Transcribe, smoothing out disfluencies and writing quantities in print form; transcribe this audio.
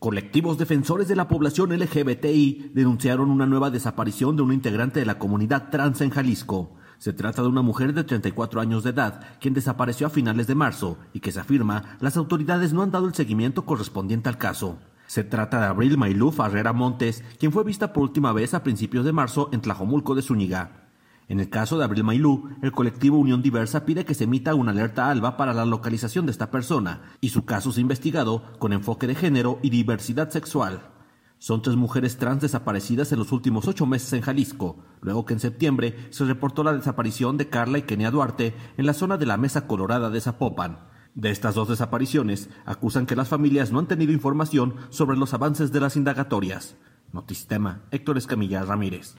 Colectivos defensores de la población LGBTI denunciaron una nueva desaparición de un integrante de la comunidad trans en Jalisco. Se trata de una mujer de 34 años de edad, quien desapareció a finales de marzo y que se afirma las autoridades no han dado el seguimiento correspondiente al caso. Se trata de Abril Maylú Farrera Montes, quien fue vista por última vez a principios de marzo en Tlajomulco de Zúñiga. En el caso de Abril Maylú, el colectivo Unión Diversa pide que se emita una alerta ALBA para la localización de esta persona y su caso sea investigado con enfoque de género y diversidad sexual. Son 3 mujeres trans desaparecidas en los últimos 8 meses en Jalisco, luego que en septiembre se reportó la desaparición de Carla y Kenia Duarte en la zona de la Mesa Colorada de Zapopan. De estas 2 desapariciones, acusan que las familias no han tenido información sobre los avances de las indagatorias. Notisistema, Héctor Escamilla Ramírez.